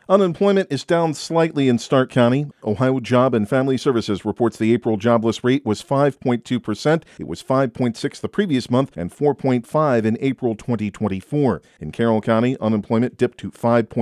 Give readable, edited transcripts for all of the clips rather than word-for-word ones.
Unemployment is down slightly in Stark County. Ohio Job and Family Services reports the April jobless rate was 5.2%. It was 5.6 the previous month and 4.5 in April 2024. In Carroll County, unemployment dipped to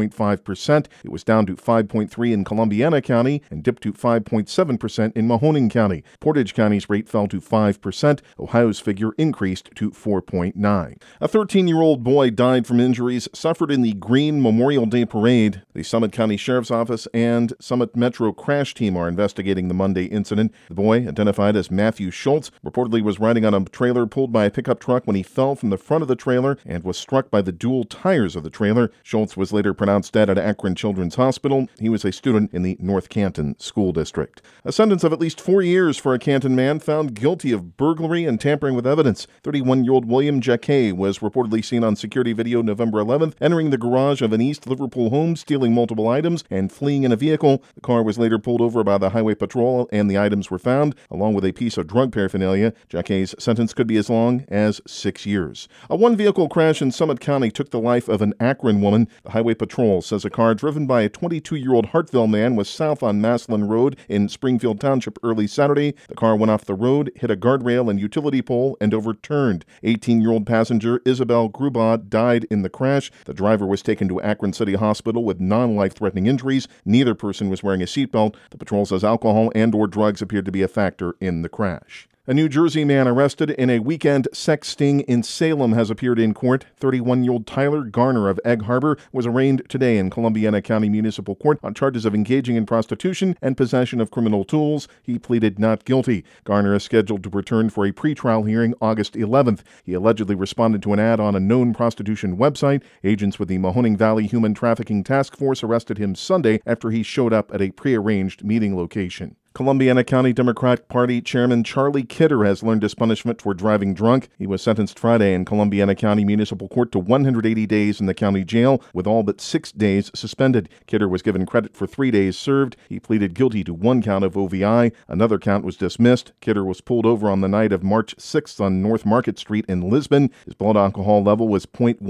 5.5%. It was down to 5.3 in Columbiana County and dipped to 5.7% in Mahoning County. Portage County's rate fell to 5%. Ohio's figure increased to 4.9. A 13-year-old boy died from injuries suffered in the Green Memorial Day Parade. The Summit County Sheriff's Office and Summit Metro Crash Team are investigating the Monday incident. The boy, identified as Matthew Schultz, reportedly was riding on a trailer pulled by a pickup truck when he fell from the front of the trailer and was struck by the dual tires of the trailer. Schultz was later pronounced dead at Akron Children's Hospital. He was a student in the North Canton School District. A sentence of at least 4 years for a Canton man found guilty of burglary and tampering with evidence. 31-year-old William Jacquet was reportedly seen on security video November 11th, entering the garage of an East Liverpool home, stealing multiple items, and fleeing in a vehicle. The car was later pulled over by the Highway Patrol, and the items were found, along with a piece of drug paraphernalia. Jacquet's sentence could be as long as 6 years. A one-vehicle crash in Summit County took the life of an Akron woman. The Highway Patrol says a car driven by a 22-year-old Hartville man was south on Maslin Road in Springfield Township early Saturday. The car went off the road, hit a guardrail and utility pole, and overturned. 18-year-old passenger Isabel Grubaud died in the crash. The driver was taken to Akron City Hospital with non-life-threatening injuries. Neither person was wearing a seatbelt. The patrol says alcohol and/or drugs appeared to be a factor in the crash. A New Jersey man arrested in a weekend sex sting in Salem has appeared in court. 31-year-old Tyler Garner of Egg Harbor was arraigned today in Columbiana County Municipal Court on charges of engaging in prostitution and possession of criminal tools. He pleaded not guilty. Garner is scheduled to return for a pretrial hearing August 11th. He allegedly responded to an ad on a known prostitution website. Agents with the Mahoning Valley Human Trafficking Task Force arrested him Sunday after he showed up at a prearranged meeting location. Columbiana County Democratic Party Chairman Charlie Kidder has learned his punishment for driving drunk. He was sentenced Friday in Columbiana County Municipal Court to 180 days in the county jail, with all but 6 days suspended. Kidder was given credit for 3 days served. He pleaded guilty to 1 count of OVI. Another count was dismissed. Kidder was pulled over on the night of March 6th on North Market Street in Lisbon. His blood alcohol level was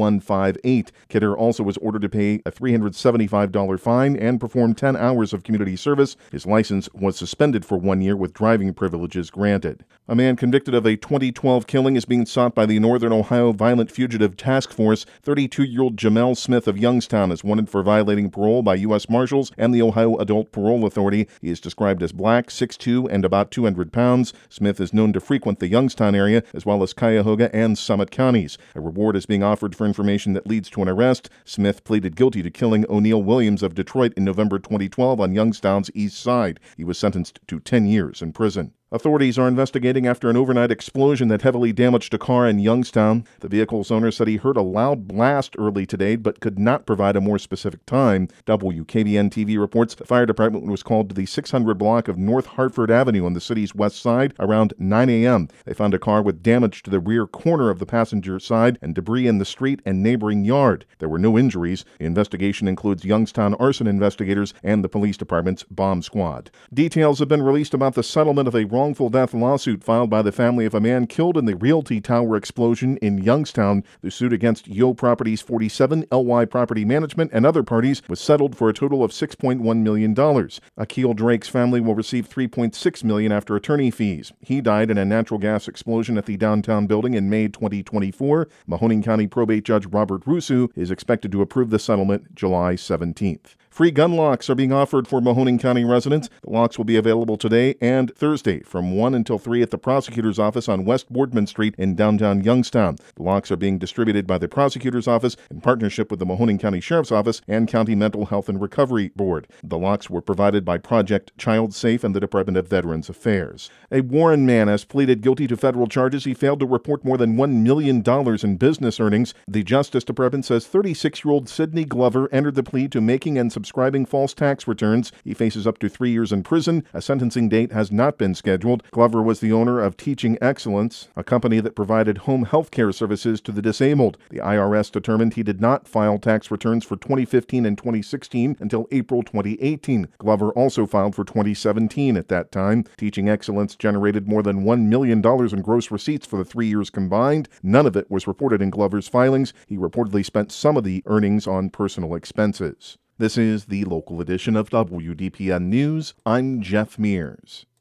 .158. Kidder also was ordered to pay a $375 fine and perform 10 hours of community service. His license was suspended for 1 year with driving privileges granted. A man convicted of a 2012 killing is being sought by the Northern Ohio Violent Fugitive Task Force. 32-year-old Jamel Smith of Youngstown is wanted for violating parole by U.S. Marshals and the Ohio Adult Parole Authority. He is described as black, 6'2", and about 200 pounds. Smith is known to frequent the Youngstown area as well as Cuyahoga and Summit counties. A reward is being offered for information that leads to an arrest. Smith pleaded guilty to killing O'Neill Williams of Detroit in November 2012 on Youngstown's east side. He was sentenced to 10 years in prison. Authorities are investigating after an overnight explosion that heavily damaged a car in Youngstown. The vehicle's owner said he heard a loud blast early today, but could not provide a more specific time. WKBN-TV reports the fire department was called to the 600 block of North Hartford Avenue on the city's west side around 9 a.m. They found a car with damage to the rear corner of the passenger side and debris in the street and neighboring yard. There were no injuries. The investigation includes Youngstown arson investigators and the police department's bomb squad. Details have been released about the settlement of a wrongful death lawsuit filed by the family of a man killed in the Realty Tower explosion in Youngstown. The suit against Yo Properties 47, LY Property Management, and other parties was settled for a total of $6.1 million. Akil Drake's family will receive $3.6 million after attorney fees. He died in a natural gas explosion at the downtown building in May 2024. Mahoning County Probate Judge Robert Rusu is expected to approve the settlement July 17th. Free gun locks are being offered for Mahoning County residents. The locks will be available today and Thursday from 1 until 3 at the prosecutor's office on West Boardman Street in downtown Youngstown. The locks are being distributed by the prosecutor's office in partnership with the Mahoning County Sheriff's Office and County Mental Health and Recovery Board. The locks were provided by Project Child Safe and the Department of Veterans Affairs. A Warren man has pleaded guilty to federal charges. He failed to report more than $1 million in business earnings. The Justice Department says 36-year-old Sidney Glover entered the plea to making and subscribing false tax returns. He faces up to 3 years in prison. A sentencing date has not been scheduled. Glover was the owner of Teaching Excellence, a company that provided home health care services to the disabled. The IRS determined he did not file tax returns for 2015 and 2016 until April 2018. Glover also filed for 2017 at that time. Teaching Excellence generated more than $1 million in gross receipts for the 3 years combined. None of it was reported in Glover's filings. He reportedly spent some of the earnings on personal expenses. This is the local edition of WDPN News. I'm Jeff Mears.